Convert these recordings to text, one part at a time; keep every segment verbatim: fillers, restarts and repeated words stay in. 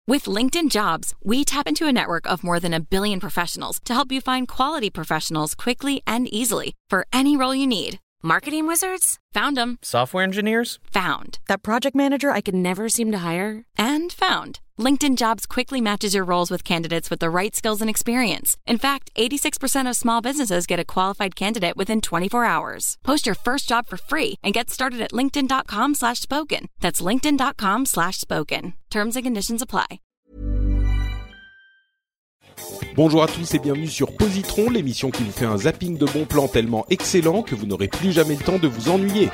With LinkedIn Jobs, we tap into a network of more than a billion professionals to help you find quality professionals quickly and easily for any role you need. Marketing wizards? Found them. Software engineers? Found. That project manager I could never seem to hire? And found. LinkedIn Jobs quickly matches your roles with candidates with the right skills and experience. In fact, eighty-six percent of small businesses get a qualified candidate within twenty-four hours. Post your first job for free and get started at linkedin.com slash spoken. That's linkedin.com slash spoken. Terms and conditions apply. Bonjour à tous et bienvenue sur Positron, l'émission qui vous fait un zapping de bons plans tellement excellent que vous n'aurez plus jamais le temps de vous ennuyer.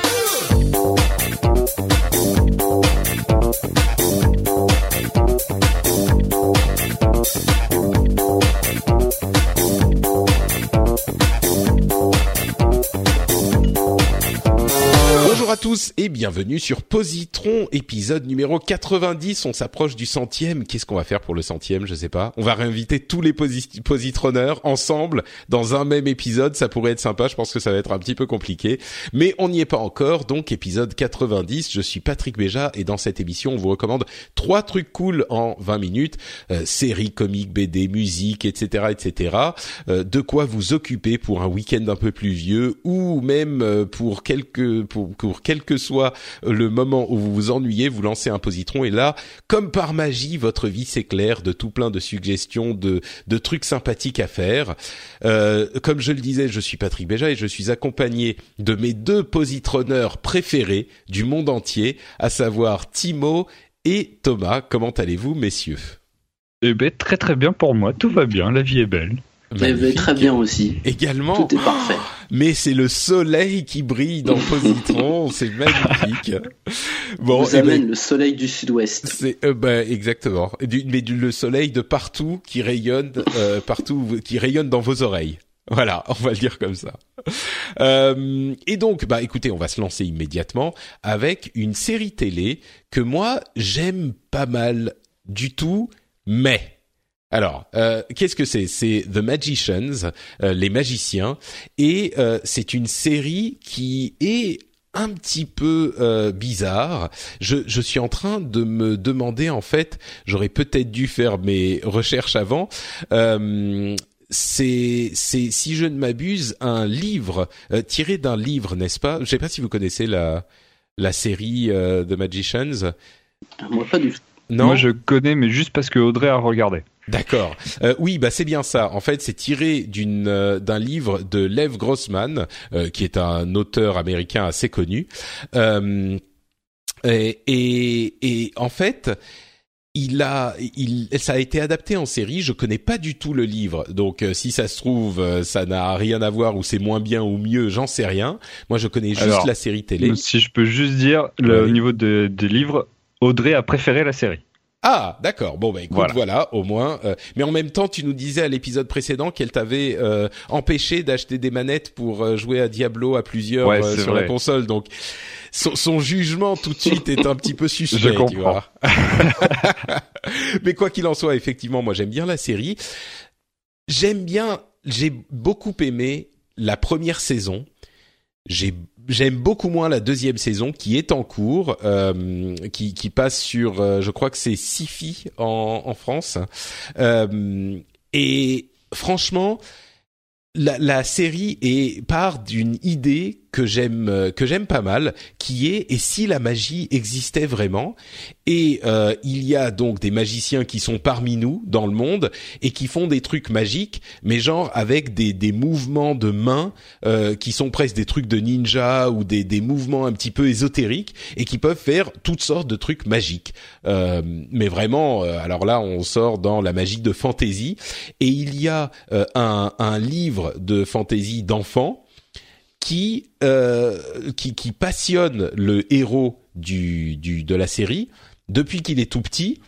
Bonjour à tous et bienvenue sur Positron, épisode numéro quatre-vingt-dix. On s'approche du centième. Qu'est-ce qu'on va faire pour le centième? Je sais pas. On va réinviter tous les posi- positroneurs ensemble dans un même épisode. Ça pourrait être sympa. Je pense que ça va être un petit peu compliqué, mais on n'y est pas encore. Donc épisode quatre-vingt-dix. Je suis Patrick Béja et dans cette émission, on vous recommande trois trucs cool en vingt minutes. Euh, séries, comics, B D, musique, et cetera, et cetera. Euh, de quoi vous occuper pour un week-end un peu pluvieux ou même euh, pour quelques pour, pour quel que soit le moment où vous vous ennuyez, vous lancez un positron et là, comme par magie, votre vie s'éclaire de tout plein de suggestions, de, de trucs sympathiques à faire. Euh, comme je le disais, je suis Patrick Béja et je suis accompagné de mes deux positronneurs préférés du monde entier, à savoir Timo et Thomas. Comment allez-vous, messieurs? Eh ben, très très bien pour moi, tout va bien, la vie est belle. Eh ben, très bien aussi. Également. Tout est parfait. Mais c'est le soleil qui brille dans Positron, c'est magnifique. Bon, vous amène ben, le soleil du sud-ouest. C'est euh, ben exactement. Du, mais du, le soleil de partout qui rayonne, euh, partout qui rayonne dans vos oreilles. Voilà, on va le dire comme ça. Euh, et donc, bah écoutez, on va se lancer immédiatement avec une série télé que moi j'aime pas mal du tout, mais alors, euh, qu'est-ce que c'est? C'est The Magicians, euh, les magiciens, et euh, c'est une série qui est un petit peu euh, bizarre. Je, je suis en train de me demander, en fait, j'aurais peut-être dû faire mes recherches avant. Euh, c'est, c'est, si je ne m'abuse, un livre euh, tiré d'un livre, n'est-ce pas? Je ne sais pas si vous connaissez la la série euh, The Magicians. Moi, pas du tout. Non, moi je connais, mais juste parce que Audrey a regardé. D'accord. Euh, oui, bah c'est bien ça. En fait, c'est tiré d'une euh, d'un livre de Lev Grossman, euh, qui est un auteur américain assez connu. Euh, et, et et en fait, il a il ça a été adapté en série. Je connais pas du tout le livre, donc euh, si ça se trouve, euh, ça n'a rien à voir ou c'est moins bien ou mieux, j'en sais rien. Moi, je connais juste Alors, la série télé. Si je peux juste dire, le, oui. Au niveau de, des livres, Audrey a préféré la série. Ah, d'accord. Bon, bah écoute, voilà, voilà au moins. Euh, mais en même temps, tu nous disais à l'épisode précédent qu'elle t'avait euh, empêché d'acheter des manettes pour euh, jouer à Diablo à plusieurs ouais, euh, sur vrai. la console. Donc, son, son jugement tout de suite est un petit peu suspect. Je comprends. Tu vois. Mais quoi qu'il en soit, effectivement, moi j'aime bien la série. J'aime bien. J'ai beaucoup aimé la première saison. J'ai J'aime beaucoup moins la deuxième saison qui est en cours, euh, qui, qui passe sur, euh, je crois que c'est Syfy en, en France. Euh, et franchement, la, la série est part d'une idée que j'aime que j'aime pas mal, qui est et si la magie existait vraiment. Et euh, il y a donc des magiciens qui sont parmi nous dans le monde et qui font des trucs magiques, mais genre avec des des mouvements de mains euh, qui sont presque des trucs de ninja ou des des mouvements un petit peu ésotériques et qui peuvent faire toutes sortes de trucs magiques. Euh, mais vraiment, euh, alors là, on sort dans la magie de fantasy et il y a euh, un un livre de fantasy d'enfants qui euh, qui qui passionne le héros du du de la série depuis qu'il est tout petit.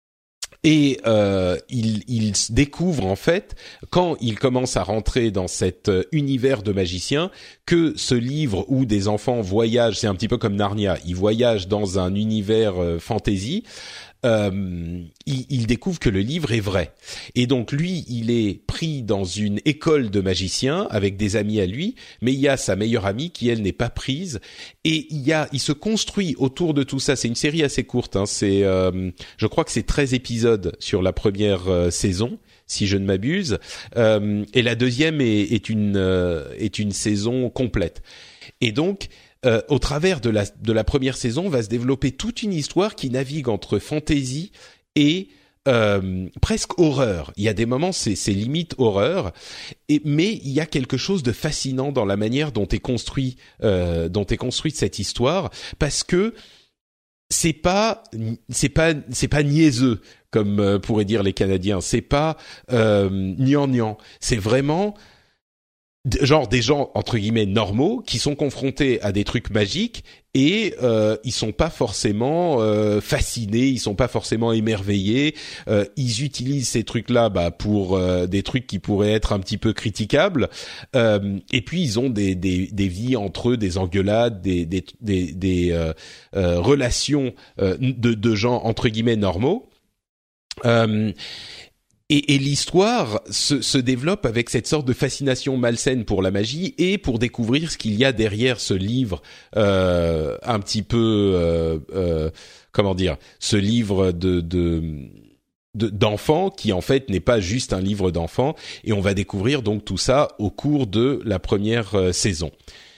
Et euh, il, il découvre en fait, quand il commence à rentrer dans cet univers de magicien, que ce livre où des enfants voyagent, c'est un petit peu comme Narnia, ils voyagent dans un univers euh, fantasy, euh, il, il découvre que le livre est vrai. Et donc lui, il est pris dans une école de magiciens avec des amis à lui, mais il y a sa meilleure amie qui elle n'est pas prise. Et il y a, il se construit autour de tout ça. C'est une série assez courte. Hein, c'est, euh, je crois que c'est treize épisodes sur la première euh, saison, si je ne m'abuse. Euh, et la deuxième est, est une euh, est une saison complète. Et donc Euh, au travers de la de la première saison, va se développer toute une histoire qui navigue entre fantasy et euh, presque horreur. Il y a des moments, c'est c'est limite horreur, et mais il y a quelque chose de fascinant dans la manière dont est construit euh, dont est construite cette histoire, parce que c'est pas c'est pas c'est pas niaiseux comme euh, pourraient dire les Canadiens. C'est pas euh, gnangnan. C'est vraiment genre des gens entre guillemets normaux qui sont confrontés à des trucs magiques et euh, ils sont pas forcément euh, fascinés, ils sont pas forcément émerveillés, euh, ils utilisent ces trucs-là bah pour euh, des trucs qui pourraient être un petit peu critiquables, euh, et puis ils ont des des des vies entre eux, des engueulades, des des des, des euh, euh, relations euh, de de gens entre guillemets normaux. Euh, Et, et l'histoire se, se développe avec cette sorte de fascination malsaine pour la magie et pour découvrir ce qu'il y a derrière ce livre euh, un petit peu euh, euh, comment dire, ce livre de, de, de d'enfants qui en fait n'est pas juste un livre d'enfants, et on va découvrir donc tout ça au cours de la première euh, saison.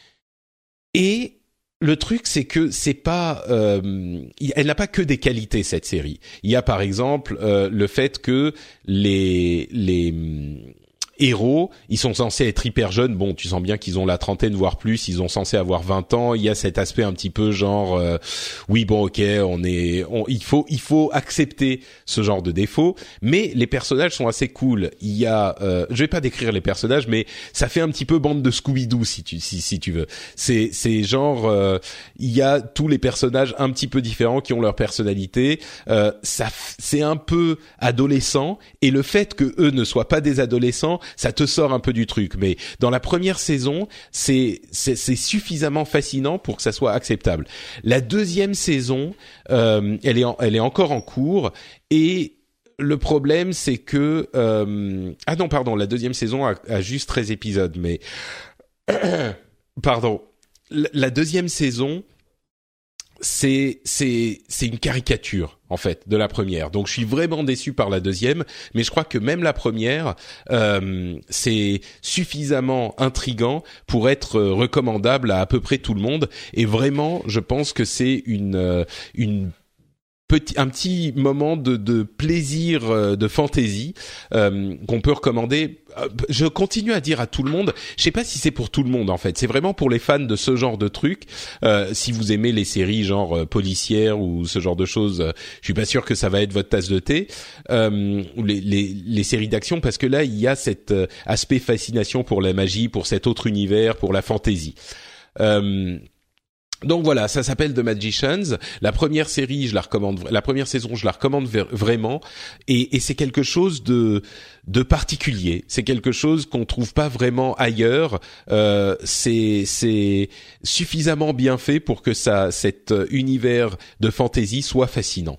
Et le truc, c'est que c'est pas, euh, elle n'a pas que des qualités, cette série. Il y a par exemple euh, le fait que les les héros, ils sont censés être hyper jeunes. Bon, tu sens bien qu'ils ont la trentaine voire plus. Ils sont censés avoir vingt ans. Il y a cet aspect un petit peu genre, euh, oui bon ok, on est, on, il faut il faut accepter ce genre de défaut. Mais les personnages sont assez cool. Il y a, euh, je vais pas décrire les personnages, mais ça fait un petit peu bande de Scooby-Doo si tu si si tu veux. C'est c'est genre, euh, il y a tous les personnages un petit peu différents qui ont leur personnalité. Euh, ça c'est un peu adolescent, et le fait que eux ne soient pas des adolescents, ça te sort un peu du truc. Mais dans la première saison, c'est c'est, c'est suffisamment fascinant pour que ça soit acceptable. La deuxième saison, euh, elle est en, elle est encore en cours, et le problème c'est que euh, ah non pardon, la deuxième saison a, a juste treize épisodes, mais pardon, la, la deuxième saison, c'est c'est c'est une caricature en fait de la première. Donc je suis vraiment déçu par la deuxième, mais je crois que même la première euh, c'est suffisamment intriguant pour être recommandable à à peu près tout le monde, et vraiment je pense que c'est une une Petit, un petit moment de, de plaisir, euh, de fantaisie euh, qu'on peut recommander. Je continue à dire à tout le monde. Je sais pas si c'est pour tout le monde en fait. C'est vraiment pour les fans de ce genre de trucs. Euh, si vous aimez les séries genre euh, policières ou ce genre de choses, euh, je suis pas sûr que ça va être votre tasse de thé. Euh, ou les, les, les séries d'action, parce que là il y a cet euh, aspect fascination pour la magie, pour cet autre univers, pour la fantaisie. Euh, Donc voilà, ça s'appelle The Magicians. La première série, je la recommande. La première saison, je la recommande vraiment. Et, et c'est quelque chose de de particulier. C'est quelque chose qu'on trouve pas vraiment ailleurs. Euh, c'est c'est suffisamment bien fait pour que ça, cet univers de fantasy soit fascinant.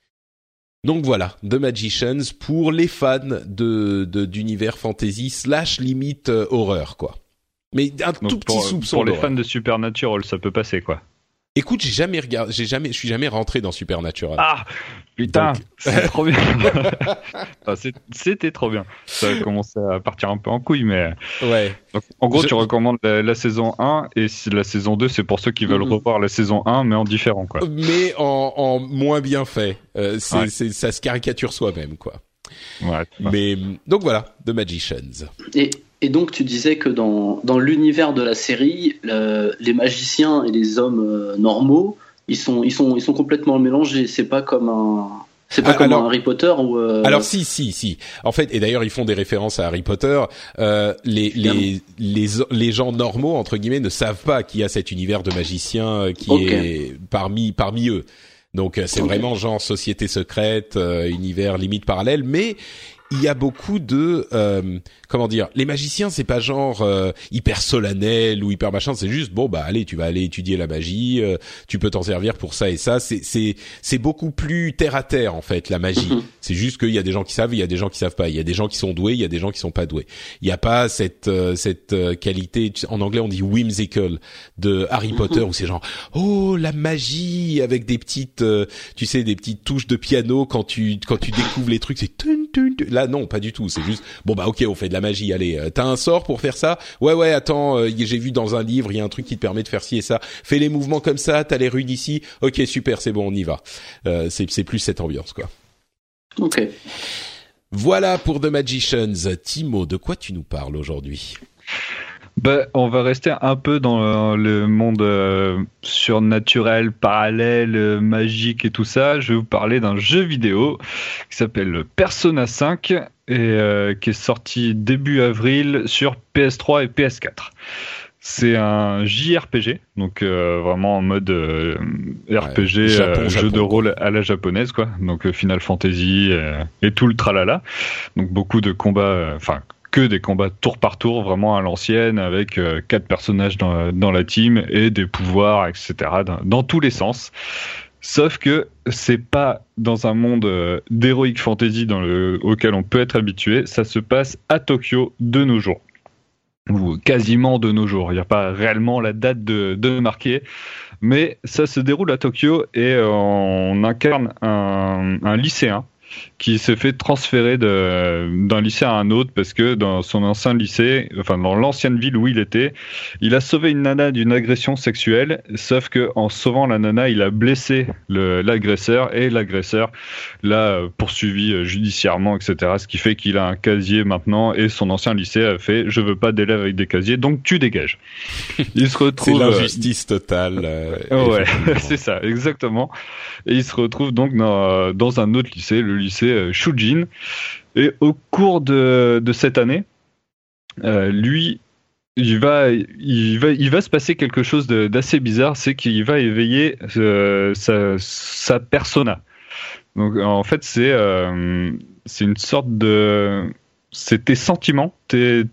Donc voilà, The Magicians pour les fans de, de d'univers fantasy slash limite euh, horreur quoi. Mais un Donc tout pour, petit soupçon. Pour les d'horreur. fans de Supernatural, ça peut passer quoi. Écoute, j'ai jamais regardé, j'ai jamais, je suis jamais rentré dans Supernatural. Ah putain, Donc... c'est trop bien. Enfin, c'est, c'était trop bien. Ça a commencé à partir un peu en couille, mais. Ouais. Donc, en gros, je... tu recommandes la, la saison un, et si la saison deux, c'est pour ceux qui veulent mmh. revoir la saison un, mais en différent, quoi. Mais en, en moins bien fait. Euh, c'est, ouais. c'est, ça se caricature soi-même, quoi. Ouais. Mais donc voilà, The Magicians. Et Et donc tu disais que dans, dans l'univers de la série, le, les magiciens et les hommes euh, normaux, ils sont, ils, sont, ils sont complètement mélangés. C'est pas comme un, c'est pas ah, comme alors, un Harry Potter ou. Euh... Alors si, si, si. En fait, et d'ailleurs ils font des références à Harry Potter. Euh, les, les, les, les gens normaux entre guillemets ne savent pas qu'il y a cet univers de magiciens qui okay. est parmi, parmi eux. Donc c'est okay. vraiment genre société secrète, euh, univers limite parallèle, mais il y a beaucoup de euh, comment dire, les magiciens c'est pas genre euh, hyper solennel ou hyper machin, c'est juste bon bah allez tu vas aller étudier la magie, euh, tu peux t'en servir pour ça et ça, c'est c'est c'est beaucoup plus terre à terre en fait la magie. Mm-hmm. C'est juste qu'il y a des gens qui savent, il y a des gens qui savent pas, il y a des gens qui sont doués, il y a des gens qui sont pas doués. Il y a pas cette euh, cette euh, qualité, en anglais on dit whimsical de Harry mm-hmm. Potter où c'est genre oh la magie avec des petites euh, tu sais des petites touches de piano quand tu quand tu découvres les trucs, c'est tun, tun, tun. Là non pas du tout, c'est juste bon bah ok on fait de la magie, allez euh, t'as un sort pour faire ça, ouais ouais attends euh, j'ai vu dans un livre il y a un truc qui te permet de faire ci et ça, fais les mouvements comme ça, t'as les runes ici, ok super c'est bon on y va, euh, c'est c'est plus cette ambiance quoi. Ok. Voilà pour The Magicians. Timo, de quoi tu nous parles aujourd'hui? Bah, on va rester un peu dans le monde euh, surnaturel, parallèle, euh, magique et tout ça. Je vais vous parler d'un jeu vidéo qui s'appelle Persona cinq et euh, qui est sorti début avril sur P S trois et P S quatre. C'est un J R P G, donc euh, vraiment en mode euh, R P G, ouais, Japon, euh, Japon, jeu de rôle à la japonaise, quoi. Donc euh, Final Fantasy euh, et tout le tralala. Donc beaucoup de combats, enfin euh, que des combats tour par tour, vraiment à l'ancienne, avec euh, quatre personnages dans, dans la team et des pouvoirs, et cetera. Dans, dans tous les sens. Sauf que c'est pas dans un monde euh, d'heroic fantasy dans le, auquel on peut être habitué. Ça se passe à Tokyo de nos jours. Ou quasiment de nos jours. Il n'y a pas réellement la date de, de marquer, mais ça se déroule à Tokyo et on incarne un, un lycéen qui s'est fait transférer de, d'un lycée à un autre parce que dans son ancien lycée, enfin dans l'ancienne ville où il était, il a sauvé une nana d'une agression sexuelle, sauf que en sauvant la nana, il a blessé le, l'agresseur et l'agresseur l'a poursuivi judiciairement, et cetera. Ce qui fait qu'il a un casier maintenant et son ancien lycée a fait « je veux pas d'élèves avec des casiers, donc tu dégages ». Il se retrouve... C'est l'injustice totale. Euh, ouais, c'est ça, exactement. Et il se retrouve donc dans, dans un autre lycée, le lycée Shujin. Et au cours de, de cette année, euh, lui, il va, il, va, il va se passer quelque chose de, d'assez bizarre, c'est qu'il va éveiller euh, sa, sa persona. Donc en fait, c'est, euh, c'est une sorte de... C'est tes sentiments, tes...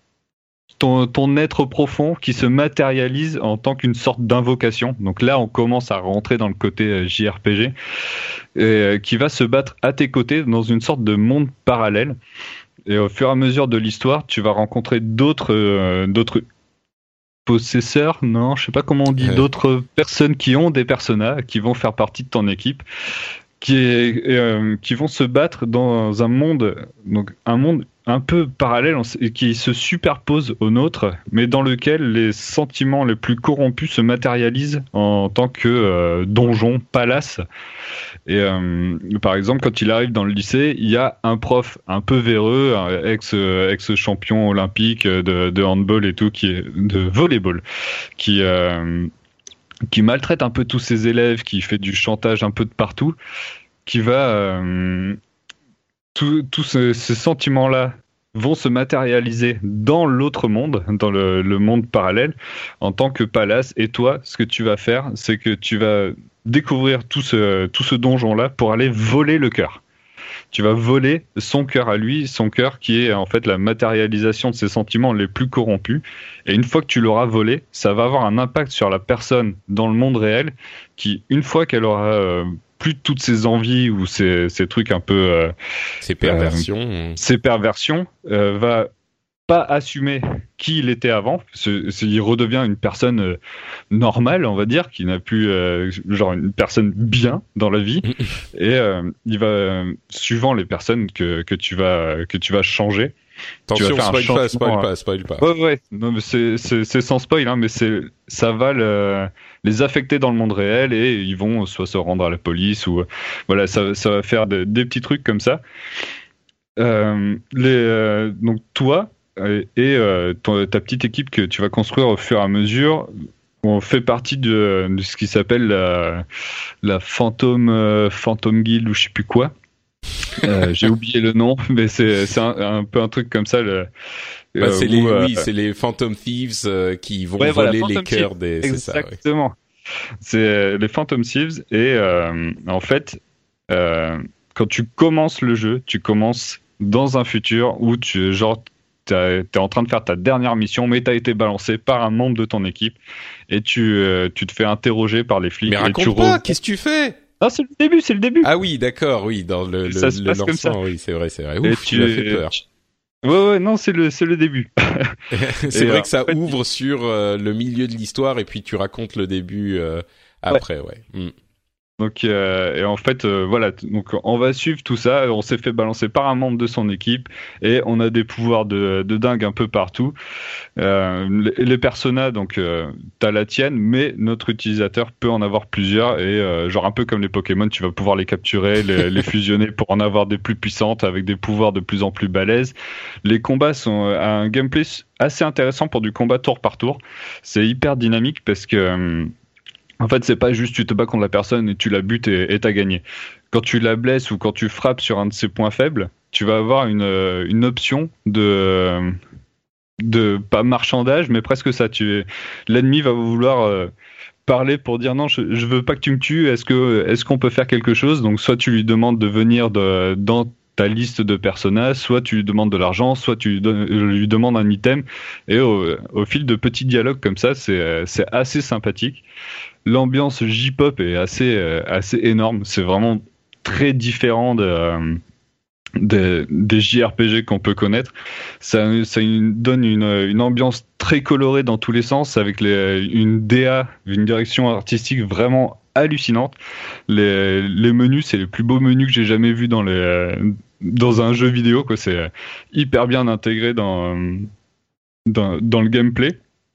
Ton, ton être profond qui se matérialise en tant qu'une sorte d'invocation. Donc là, on commence à rentrer dans le côté J R P G, et, qui va se battre à tes côtés dans une sorte de monde parallèle. Et au fur et à mesure de l'histoire, tu vas rencontrer d'autres, euh, d'autres possesseurs, non, je sais pas comment on dit, ouais. d'autres personnes qui ont des personas, qui vont faire partie de ton équipe, qui, est, euh, qui vont se battre dans un monde, donc un monde un peu parallèle qui se superpose au nôtre, mais dans lequel les sentiments les plus corrompus se matérialisent en tant que euh, donjon, palace. Et euh, par exemple, quand il arrive dans le lycée, il y a un prof un peu véreux, un ex ex champion olympique de, de handball et tout, qui est de volleyball, qui euh, qui maltraite un peu tous ses élèves, qui fait du chantage un peu de partout, qui va euh, tous tout ce, ces sentiments-là vont se matérialiser dans l'autre monde, dans le, le monde parallèle, en tant que palace. Et toi, ce que tu vas faire, c'est que tu vas découvrir tout ce, tout ce donjon-là pour aller voler le cœur. Tu vas voler son cœur à lui, son cœur qui est en fait la matérialisation de ses sentiments les plus corrompus. Et une fois que tu l'auras volé, ça va avoir un impact sur la personne dans le monde réel qui, une fois qu'elle aura... Euh, plus toutes ces envies ou ces, ces trucs un peu... Euh, ces perversions. Euh, ces perversions, euh, va pas assumer qui il était avant. C'est, c'est, il redevient une personne euh, normale, on va dire, qui n'a plus... Euh, genre une personne bien dans la vie. Et euh, il va, euh, suivant les personnes que, que, tu vas, que tu vas changer... Attention, spoil pas, spoil pas, spoil pas. Ouais, ouais. Non, mais c'est, c'est, c'est sans spoil, hein, mais c'est, ça va le, les affecter dans le monde réel et ils vont soit se rendre à la police ou, voilà, ça, ça va faire de, des petits trucs comme ça. Euh, les, euh, donc toi et, et euh, ton, ta petite équipe que tu vas construire au fur et à mesure, on fait partie de, de ce qui s'appelle la, la Phantom, euh, Phantom Guild ou je sais plus quoi. euh, j'ai oublié le nom, mais c'est, c'est un, un peu un truc comme ça. Le, bah, euh, c'est où, les, euh, oui, c'est les Phantom Thieves euh, qui vont ouais, voler voilà, les cœurs des. C'est ça, exactement. Ouais. C'est les Phantom Thieves et euh, en fait, euh, quand tu commences le jeu, tu commences dans un futur où tu genre t'es en train de faire ta dernière mission, mais t'as été balancé par un membre de ton équipe et tu euh, tu te fais interroger par les flics. Mais raconte et tu pas, re... qu'est-ce que tu fais? Ah, c'est le début, c'est le début. Ah oui, d'accord, oui, dans le, le, ça le, se le passe comme ça. oui, c'est vrai, c'est vrai. Ouf, et tu, tu m'as fait peur. Tu... Ouais, ouais, non, c'est le, c'est le début. c'est et vrai euh, que ça en fait, ouvre sur euh, le milieu de l'histoire et puis tu racontes le début euh, après, ouais. ouais. Mm. Donc, euh, et en fait, euh, voilà. Donc, on va suivre tout ça. On s'est fait balancer par un membre de son équipe et on a des pouvoirs de, de dingue un peu partout. Euh, les, les personas, donc, euh, t'as la tienne, mais notre utilisateur peut en avoir plusieurs et euh, genre un peu comme les Pokémon, tu vas pouvoir les capturer, les, les fusionner pour en avoir des plus puissantes avec des pouvoirs de plus en plus balèzes. Les combats sont à un gameplay assez intéressant pour du combat tour par tour. C'est hyper dynamique parce que euh, en fait, c'est pas juste tu te bats contre la personne et tu la butes et, et t'as gagné. Quand tu la blesses ou quand tu frappes sur un de ses points faibles, tu vas avoir une, une option de, de pas marchandage, mais presque ça. Tu, l'ennemi va vouloir euh, parler pour dire non, je, je veux pas que tu me tues. Est-ce que, est-ce qu'on peut faire quelque chose? Donc, soit tu lui demandes de venir de, dans ta liste de personnages, soit tu lui demandes de l'argent, soit tu lui, don- lui demandes un item. Et au, au fil de petits dialogues comme ça, c'est, c'est assez sympathique. L'ambiance J-pop est assez, euh, assez énorme. C'est vraiment très différent de, euh, de, des J R P G qu'on peut connaître. Ça, ça une, donne une, une ambiance très colorée dans tous les sens, avec les, une D A, une direction artistique vraiment hallucinante. Les, les menus, c'est les plus beaux menus que j'ai jamais vus dans, les, dans un jeu vidéo, quoi. C'est hyper bien intégré dans, dans, dans le gameplay.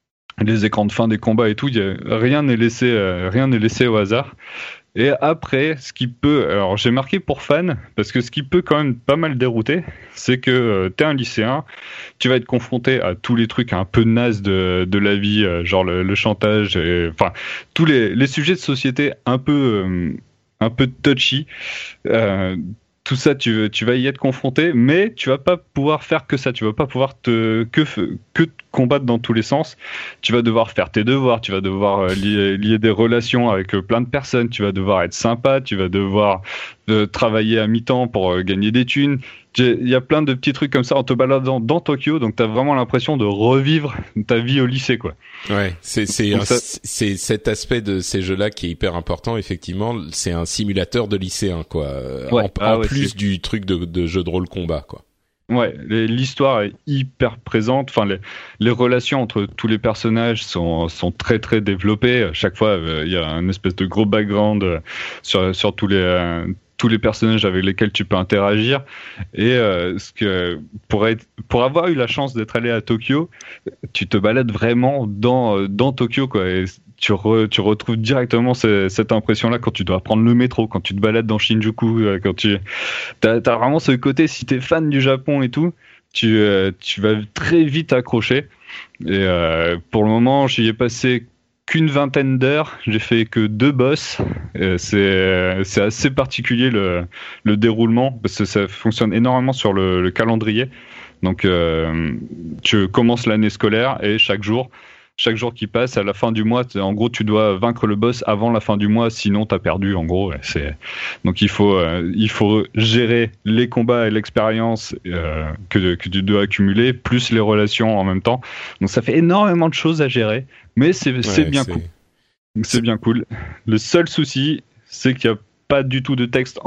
Les écrans de fin des combats et tout, y a, rien n'est laissé, euh, rien n'est laissé au hasard. Et après, ce qui peut, alors j'ai marqué pour fan, parce que ce qui peut quand même pas mal dérouter, c'est que euh, t'es un lycéen, tu vas être confronté à tous les trucs un peu nazes de, de la vie, euh, genre le, le chantage, et, enfin tous les, les sujets de société un peu, euh, un peu touchy. Euh, Tout ça, tu, tu vas y être confronté, mais tu vas pas pouvoir faire que ça. Tu vas pas pouvoir te que que te combattre dans tous les sens. Tu vas devoir faire tes devoirs. Tu vas devoir lier, lier des relations avec plein de personnes. Tu vas devoir être sympa. Tu vas devoir euh, travailler à mi-temps pour euh, gagner des thunes. Il y a plein de petits trucs comme ça en te baladant dans Tokyo. Donc t'as vraiment l'impression de revivre ta vie au lycée, quoi. Ouais, c'est c'est un, ça... c'est cet aspect de ces jeux-là qui est hyper important. Effectivement, c'est un simulateur de lycéen, quoi. Ouais. En, ah en ouais, plus c'est... du truc de, de jeu de rôle combat, quoi. Ouais, l'histoire est hyper présente. Enfin, les, les relations entre tous les personnages sont sont très très développées. À chaque fois, il euh, y a un espèce de gros background euh, sur sur tous les euh, tous les personnages avec lesquels tu peux interagir. Et euh, ce que pour être pour avoir eu la chance d'être allé à Tokyo, tu te balades vraiment dans dans Tokyo, quoi. Et tu re, tu retrouves directement ce, cette impression-là quand tu dois prendre le métro, quand tu te balades dans Shinjuku, quand tu t'as, t'as vraiment ce côté, si t'es fan du Japon et tout, tu euh, tu vas très vite accrocher. Et euh, pour le moment, j'y ai passé qu'une vingtaine d'heures, j'ai fait que deux boss. Et c'est c'est assez particulier le le déroulement parce que ça fonctionne énormément sur le, le calendrier. Donc euh, tu commences l'année scolaire et chaque jour Chaque jour qui passe, à la fin du mois, en gros, tu dois vaincre le boss avant la fin du mois, sinon t'as perdu. En gros, c'est donc il faut euh, il faut gérer les combats et l'expérience euh, que que tu dois accumuler, plus les relations en même temps. Donc ça fait énormément de choses à gérer, mais c'est ouais, c'est bien c'est... cool. Donc, c'est bien cool. Le seul souci, c'est qu'il n'y a pas du tout de texte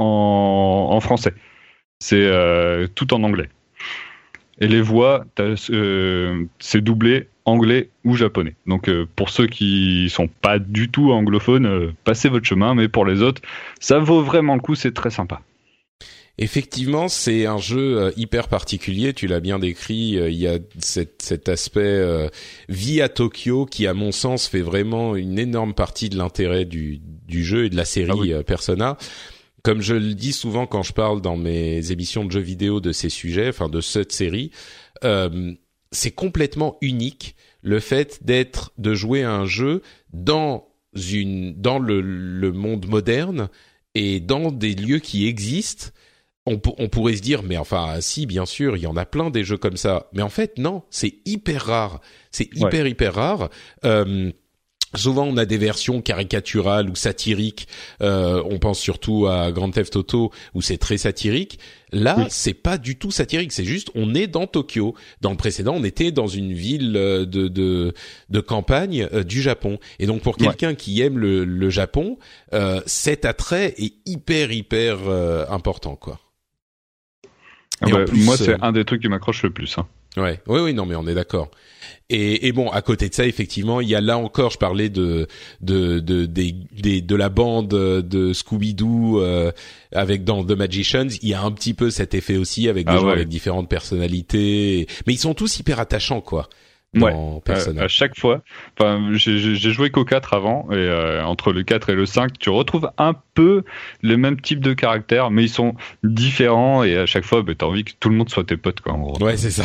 en en français. C'est euh, tout en anglais. Et les voix, euh, c'est doublé anglais ou japonais. Donc euh, pour ceux qui sont pas du tout anglophones, euh, passez votre chemin, mais pour les autres, ça vaut vraiment le coup, c'est très sympa. Effectivement, c'est un jeu euh, hyper particulier, tu l'as bien décrit, euh, il y a cet, cet aspect euh, vie à Tokyo qui, à mon sens, fait vraiment une énorme partie de l'intérêt du, du jeu et de la série ah oui. euh, Persona. Comme je le dis souvent quand je parle dans mes émissions de jeux vidéo de ces sujets, enfin de cette série, euh, c'est complètement unique le fait d'être, de jouer à un jeu dans une, dans le, le monde moderne et dans des lieux qui existent. On, on pourrait se dire, mais enfin, si, bien sûr, il y en a plein des jeux comme ça. Mais en fait, non, c'est hyper rare. C'est hyper, ouais. hyper rare. Euh, souvent on a des versions caricaturales ou satiriques. Euh, on pense surtout à Grand Theft Auto où c'est très satirique. Là, oui. c'est pas du tout satirique. C'est juste, on est dans Tokyo. Dans le précédent, on était dans une ville de de de campagne euh, du Japon. Et donc, pour quelqu'un ouais. qui aime le, le Japon, euh, cet attrait est hyper hyper euh, important, quoi. Ah bah, plus, moi, c'est euh, un des trucs qui m'accroche le plus. Hein. Ouais, oui, oui, non, mais on est d'accord. Et, et bon, à côté de ça, effectivement, il y a là encore, je parlais de de de des, des de la bande de Scooby-Doo euh, avec dans The Magicians. Il y a un petit peu cet effet aussi avec des ah gens ouais. avec différentes personnalités, mais ils sont tous hyper attachants, quoi. Ouais. Euh, à chaque fois. Enfin, j'ai, j'ai joué qu'au quatre avant, et euh, entre le quatre et le cinq, tu retrouves un peu le même type de caractère, mais ils sont différents, et à chaque fois, bah, t'as envie que tout le monde soit tes potes, quoi, en gros. Ouais, c'est ça.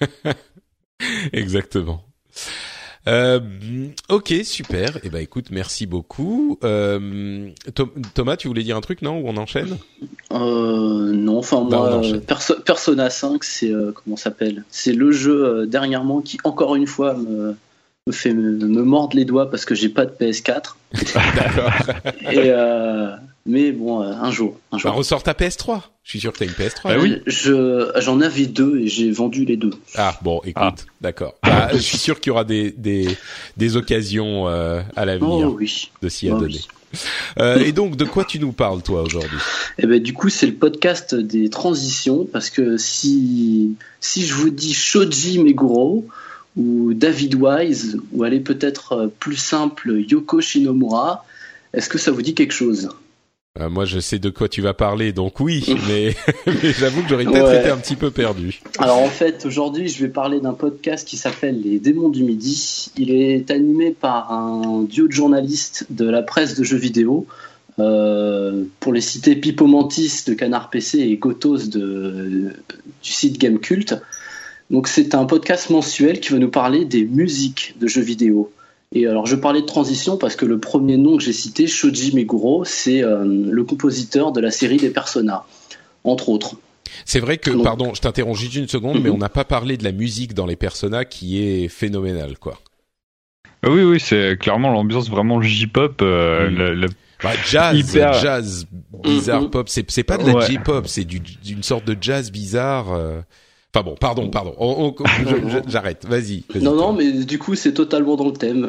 Exactement. Euh, ok, super. Eh ben, écoute, merci beaucoup. Euh, Thomas, tu voulais dire un truc, non? Ou on enchaîne? Euh, non, enfin moi, non, Perso- Persona cinq, c'est euh, comment ça s'appelle? C'est le jeu euh, dernièrement qui, encore une fois, me, me fait me, me mordre les doigts parce que j'ai pas de P S quatre. D'accord. Et euh, mais bon, euh, un jour, un jour. Bah, ressort ta P S trois. Je suis sûr que t'as une P S trois. Bah oui. Je, j'en avais deux et j'ai vendu les deux. Ah bon, écoute, ah. d'accord. Bah, je suis sûr qu'il y aura des des des occasions euh, à l'avenir oh, oui. de s'y oh, adonner. Oui. Euh, et donc, de quoi tu nous parles, toi, aujourd'hui? Eh ben, du coup, c'est le podcast des transitions, parce que si si je vous dis Shoji Meguro ou David Wise, ou allez peut-être plus simple, Yoko Shinomura, est-ce que ça vous dit quelque chose? Euh, moi, je sais de quoi tu vas parler, donc oui, mais, mais j'avoue que j'aurais peut-être ouais. été un petit peu perdu. Alors en fait, aujourd'hui, je vais parler d'un podcast qui s'appelle Les Démons du Midi. Il est animé par un duo de journalistes de la presse de jeux vidéo. Euh, pour les citer, Pipo Mantis de Canard P C et Gotos de, du site Gamecult. Donc c'est un podcast mensuel qui va nous parler des musiques de jeux vidéo. Et alors je parlais de transition parce que le premier nom que j'ai cité, Shoji Meguro, c'est euh, le compositeur de la série des Persona, entre autres. C'est vrai que, Donc, pardon, je t'interromps juste une seconde, mm-hmm. mais on n'a pas parlé de la musique dans les Persona qui est phénoménale, quoi. Oui, oui, c'est clairement l'ambiance vraiment J-pop. Euh, mm. la, la... Bah, jazz, hyper... jazz bizarre mm-hmm. pop. C'est c'est pas de la ouais. J-pop, c'est du, d'une sorte de jazz bizarre. Euh... Enfin bon, pardon, pardon. On, on, je, je, j'arrête. Vas-y, vas-y. Non, non, mais du coup, c'est totalement dans le thème.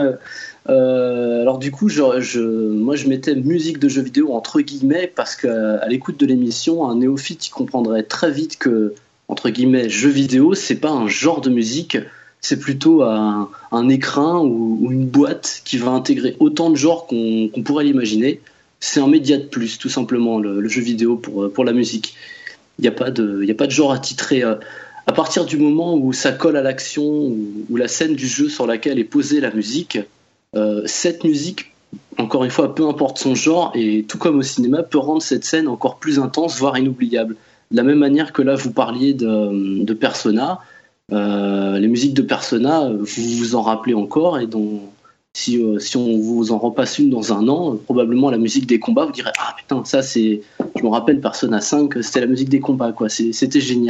euh, alors du coup, je, je, moi, je mettais musique de jeux vidéo entre guillemets parce qu'à l'écoute de l'émission, un néophyte, il comprendrait très vite que entre guillemets, jeux vidéo, c'est pas un genre de musique, c'est plutôt un, un écrin ou, ou une boîte qui va intégrer autant de genres qu'on, qu'on pourrait l'imaginer. C'est un média de plus, tout simplement, le, le jeu vidéo pour pour la musique. Il n'y a pas de, il y a pas de genre attitré. À partir du moment où ça colle à l'action ou, ou la scène du jeu sur laquelle est posée la musique, euh, cette musique, encore une fois, peu importe son genre, et tout comme au cinéma, peut rendre cette scène encore plus intense, voire inoubliable. De la même manière que là, vous parliez de, de Persona, euh, les musiques de Persona, vous vous en rappelez encore, et dont, si, euh, si on vous en repasse une dans un an, euh, probablement la musique des combats, vous direz « Ah putain, ça c'est... Je me rappelle Persona cinq, c'était la musique des combats, quoi. C'est, c'était génial. »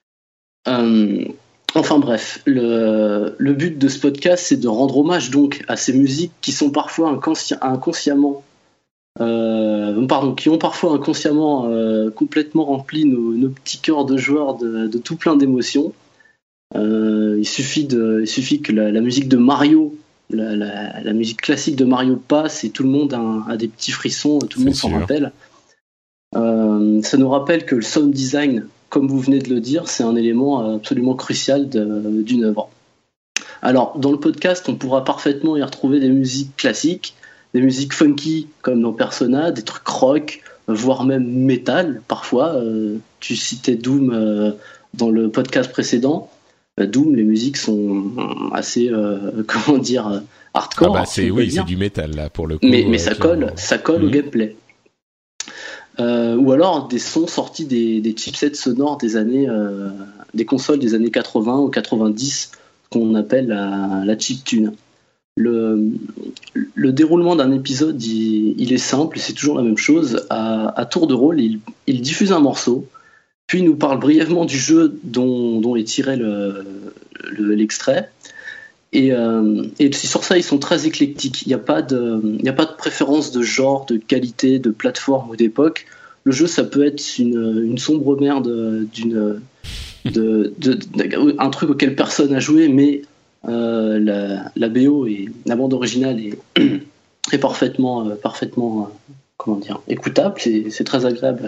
euh, Enfin bref, le, le but de ce podcast, c'est de rendre hommage donc à ces musiques qui sont parfois inconsci- inconsciemment... Euh, pardon, qui ont parfois inconsciemment euh, complètement rempli nos, nos petits cœurs de joueurs de, de tout plein d'émotions. Euh, il, suffit de, il suffit que la, la musique de Mario... La, la, la musique classique de Mario passe et tout le monde a, a des petits frissons, tout le monde s'en rappelle. Euh, ça nous rappelle que le sound design, comme vous venez de le dire, c'est un élément absolument crucial de, d'une œuvre. Alors, dans le podcast, on pourra parfaitement y retrouver des musiques classiques, des musiques funky comme dans Persona, des trucs rock, voire même metal parfois. Euh, tu citais Doom euh, dans le podcast précédent. Doom, les musiques sont assez, euh, comment dire, hardcore. Ah bah c'est, oui, c'est du métal là pour le coup. Mais, mais ça colle, ça colle mmh. au gameplay. Euh, ou alors des sons sortis des, des chipsets sonores des années, euh, des consoles des années quatre-vingts ou quatre-vingt-dix, qu'on appelle la, la chiptune. Le, le déroulement d'un épisode, il, il est simple, c'est toujours la même chose. À, à tour de rôle, il, il diffuse un morceau. Puis il nous parle brièvement du jeu dont, dont est tiré le, le, l'extrait. Et, euh, et sur ça, ils sont très éclectiques. Il n'y a pas de, il n'y a pas de préférence de genre, de qualité, de plateforme ou d'époque. Le jeu, ça peut être une, une sombre merde d'une, de, de, de, un truc auquel personne n'a joué, mais euh, la, la B O et la bande originale est, est parfaitement, parfaitement, comment dire, écoutable. C'est, c'est très agréable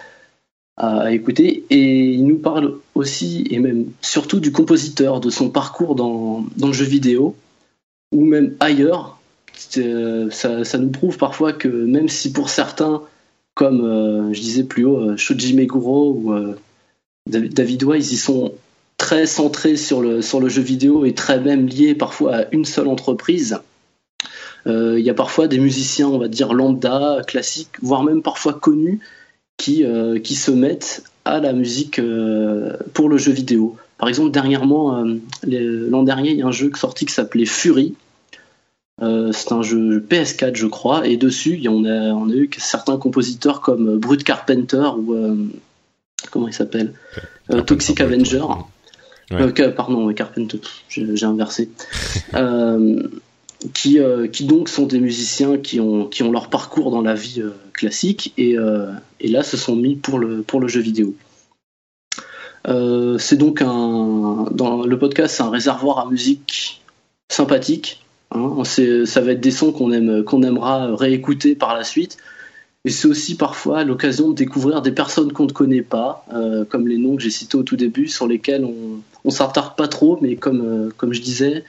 à, à écouter. Et il nous parle aussi, et même surtout, du compositeur, de son parcours dans, dans le jeu vidéo, ou même ailleurs. Ça, ça nous prouve parfois que même si pour certains, comme euh, je disais plus haut, euh, Shoji Meguro ou euh, David Wise, ils sont très centrés sur le, sur le jeu vidéo et très même liés parfois à une seule entreprise. Il euh, y a parfois des musiciens, on va dire lambda, classiques, voire même parfois connus, qui, euh, qui se mettent à la musique euh, pour le jeu vidéo. Par exemple, dernièrement, euh, les, l'an dernier, il y a un jeu sorti qui s'appelait Fury. Euh, c'est un jeu P S quatre, je crois, et dessus, on a, on a eu certains compositeurs comme Brute Carpenter ou euh, comment il s'appelle, euh, Toxic Avenger. Ouais. Euh, pardon, Carpenter, j'ai, j'ai inversé. euh, qui, euh, qui donc sont des musiciens qui ont, qui ont leur parcours dans la vie euh, classique et, euh, et là se sont mis pour le, pour le jeu vidéo. Euh, c'est donc un, dans le podcast, c'est un réservoir à musique sympathique. Hein, c'est, ça va être des sons qu'on aime, qu'on aimera réécouter par la suite. Et c'est aussi parfois l'occasion de découvrir des personnes qu'on ne connaît pas, euh, comme les noms que j'ai cités au tout début, sur lesquels on, on s'attarde pas trop, mais comme, euh, comme je disais,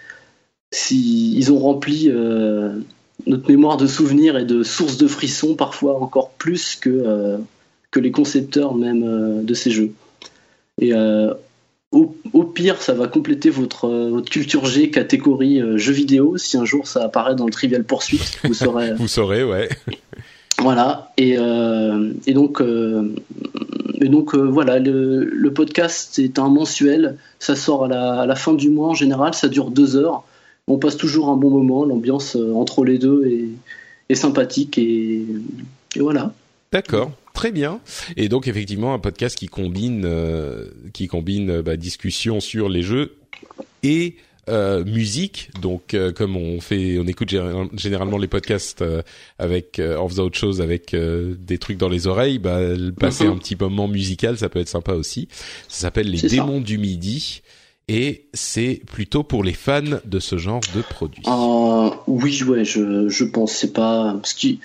si, ils ont rempli euh, notre mémoire de souvenirs et de sources de frissons, parfois encore plus que, euh, que les concepteurs même euh, de ces jeux. Et euh, Au, au pire, ça va compléter votre, euh, votre culture G catégorie euh, jeux vidéo. Si un jour ça apparaît dans le Trivial Pursuit, vous saurez. vous saurez, ouais. Voilà. Et, euh, et donc, euh, et donc euh, voilà, le, le podcast est un mensuel. Ça sort à la, à la fin du mois en général. Ça dure deux heures. On passe toujours un bon moment. L'ambiance euh, entre les deux est, est sympathique. Et, et voilà. D'accord. Très bien. Et donc effectivement un podcast qui combine euh, qui combine bah, discussion sur les jeux et euh, musique. Donc euh, comme on fait, on écoute généralement les podcasts euh, avec euh, en faisant autre chose avec euh, des trucs dans les oreilles, bah passer mm-hmm. un petit moment musical, ça peut être sympa aussi. Ça s'appelle Les c'est Démons ça. Du Midi. Et c'est plutôt pour les fans de ce genre de produit. Euh, oui, ouais, je je pense c'est pas ce qui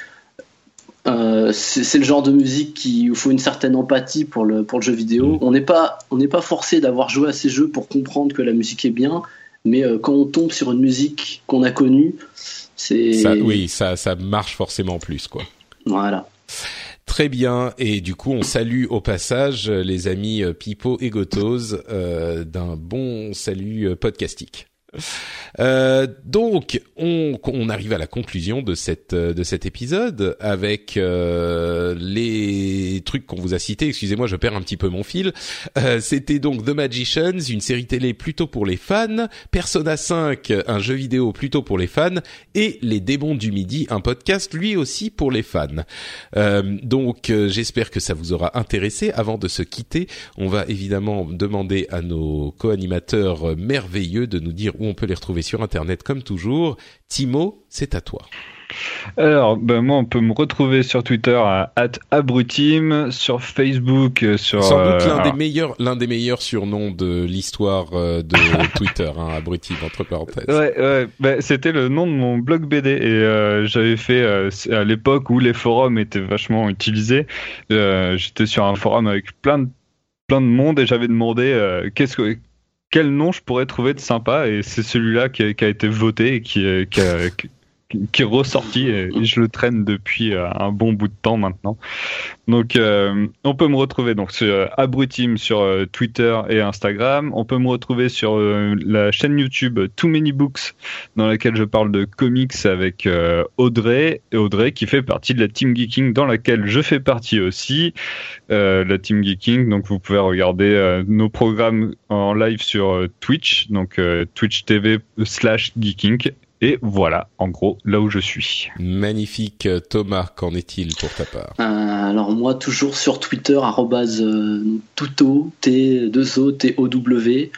Euh, c'est, c'est le genre de musique qui où faut une certaine empathie pour le pour le jeu vidéo. Mmh. On n'est pas on n'est pas forcé d'avoir joué à ces jeux pour comprendre que la musique est bien, mais euh, quand on tombe sur une musique qu'on a connue, c'est ça, oui ça ça marche forcément plus quoi. Voilà. Très bien, et du coup on salue au passage les amis Pipo et Gotoz euh, d'un bon salut euh, podcastique. Euh, donc, on, on arrive à la conclusion de cette de cet épisode avec euh, les trucs qu'on vous a cités. Excusez-moi, je perds un petit peu mon fil. Euh, c'était donc The Magicians, une série télé plutôt pour les fans, Persona cinq, un jeu vidéo plutôt pour les fans, et Les Démons du Midi, un podcast lui aussi pour les fans. Euh, donc, euh, j'espère que ça vous aura intéressé. Avant de se quitter, on va évidemment demander à nos co-animateurs merveilleux de nous dire où on peut les retrouver sur Internet comme toujours. Timo, c'est à toi. Alors, ben moi, on peut me retrouver sur Twitter à arobase abrutim, sur Facebook, sur... Sans doute euh, l'un alors... des meilleurs, l'un des meilleurs surnoms de l'histoire de Twitter, hein, abrutim, entre parenthèses. Ouais, ouais, ben, c'était le nom de mon blog B D et euh, j'avais fait, euh, à l'époque où les forums étaient vachement utilisés, euh, j'étais sur un forum avec plein de, plein de monde et j'avais demandé euh, qu'est-ce que... quel nom je pourrais trouver de sympa, et c'est celui-là qui a, qui a été voté et qui, qui, a, qui, qui est ressorti, et je le traîne depuis un bon bout de temps maintenant. Donc euh, on peut me retrouver donc sur Abrutim sur euh, Twitter et Instagram. On peut me retrouver sur euh, la chaîne YouTube Too Many Books, dans laquelle je parle de comics avec euh, Audrey, et Audrey qui fait partie de la Team Geeking, dans laquelle je fais partie aussi, euh, la Team Geeking. Donc vous pouvez regarder euh, nos programmes en live sur euh, Twitch, donc euh, Twitch T V slash Geeking. Et voilà, en gros, là où je suis. Magnifique. Thomas, qu'en est-il pour ta part ? euh, Alors moi, toujours sur Twitter, arrobase tuto, T deux O T O W.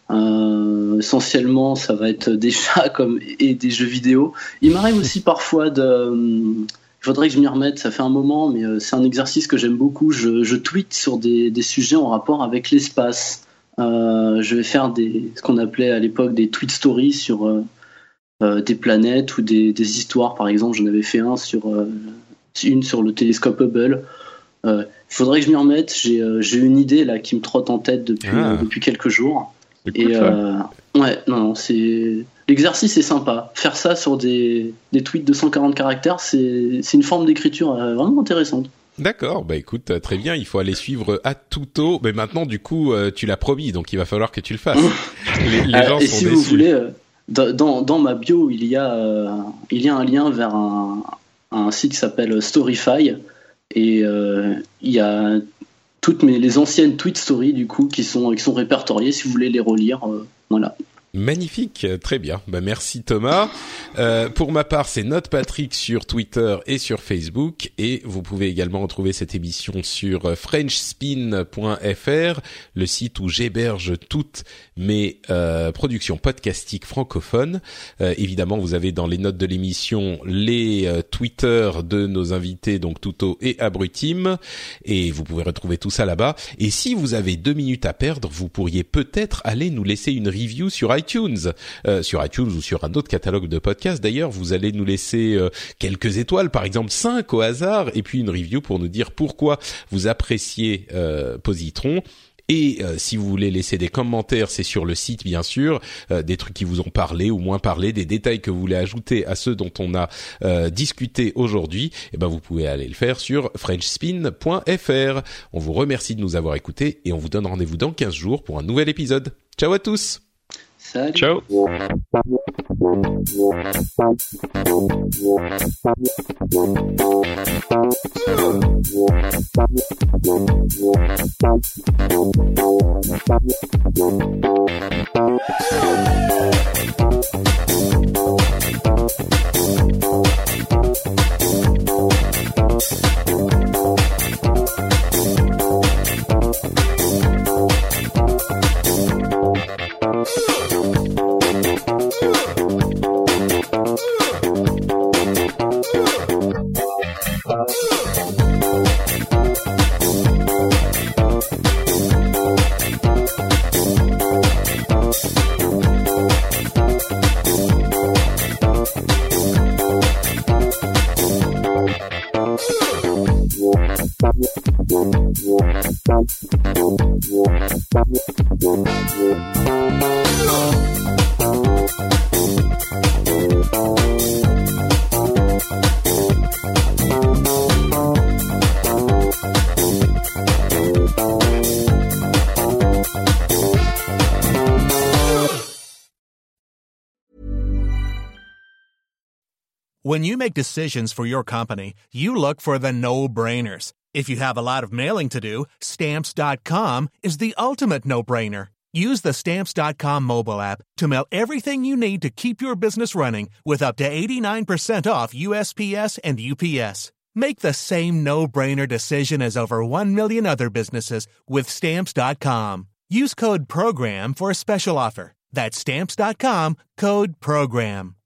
Euh, essentiellement, ça va être des chats comme, et des jeux vidéo. Il m'arrive aussi parfois de... Il faudrait que je m'y remette, ça fait un moment, mais c'est un exercice que j'aime beaucoup. Je, je tweete sur des, des sujets en rapport avec l'espace. Euh, je vais faire des, ce qu'on appelait à l'époque des tweet stories sur euh, euh, des planètes ou des, des histoires. Par exemple, j'en avais fait un sur, euh, une sur le télescope Hubble. Il euh, faudrait que je m'y remette. J'ai, euh, j'ai une idée là qui me trotte en tête depuis, ah. euh, depuis quelques jours. C'est cool, et ça. Euh, ouais, non, non, c'est l'exercice est sympa. Faire ça sur des, des tweets de cent quarante caractères, c'est, c'est une forme d'écriture euh, vraiment intéressante. D'accord, bah écoute, très bien, il faut aller suivre Atuto. Mais maintenant, du coup, euh, tu l'as promis, donc il va falloir que tu le fasses. les, les gens euh, et sont si déçus. vous voulez, euh, dans, dans ma bio, il y a, euh, il y a un lien vers un, un site qui s'appelle Storyfy, et euh, il y a toutes mes, les anciennes tweet stories du coup qui sont, qui sont répertoriées si vous voulez les relire. Euh, voilà. Magnifique, très bien. Bah merci Thomas. Euh, pour ma part, c'est NotePatrick sur Twitter et sur Facebook, et vous pouvez également retrouver cette émission sur french spin point f r, le site où j'héberge toutes mes euh, productions podcastiques francophones. Euh, évidemment, vous avez dans les notes de l'émission les euh, Twitter de nos invités, donc Tuto et Abrutim, et vous pouvez retrouver tout ça là-bas. Et si vous avez deux minutes à perdre, vous pourriez peut-être aller nous laisser une review sur iTunes. iTunes, euh, sur iTunes ou sur un autre catalogue de podcasts. D'ailleurs, vous allez nous laisser euh, quelques étoiles, par exemple cinq au hasard, et puis une review pour nous dire pourquoi vous appréciez euh, Positron. Et euh, si vous voulez laisser des commentaires, c'est sur le site bien sûr, euh, des trucs qui vous ont parlé ou moins parlé, des détails que vous voulez ajouter à ceux dont on a euh, discuté aujourd'hui, et ben vous pouvez aller le faire sur french spin point f r. On vous remercie de nous avoir écoutés et on vous donne rendez-vous dans quinze jours pour un nouvel épisode. Ciao à tous. Salut. Ciao. When you make decisions for your company, you look for the no-brainers. If you have a lot of mailing to do, Stamps dot com is the ultimate no-brainer. Use the Stamps dot com mobile app to mail everything you need to keep your business running with up to eighty-nine percent off U S P S and U P S. Make the same no-brainer decision as over one million other businesses with Stamps dot com. Use code PROGRAM for a special offer. That's Stamps dot com, code PROGRAM.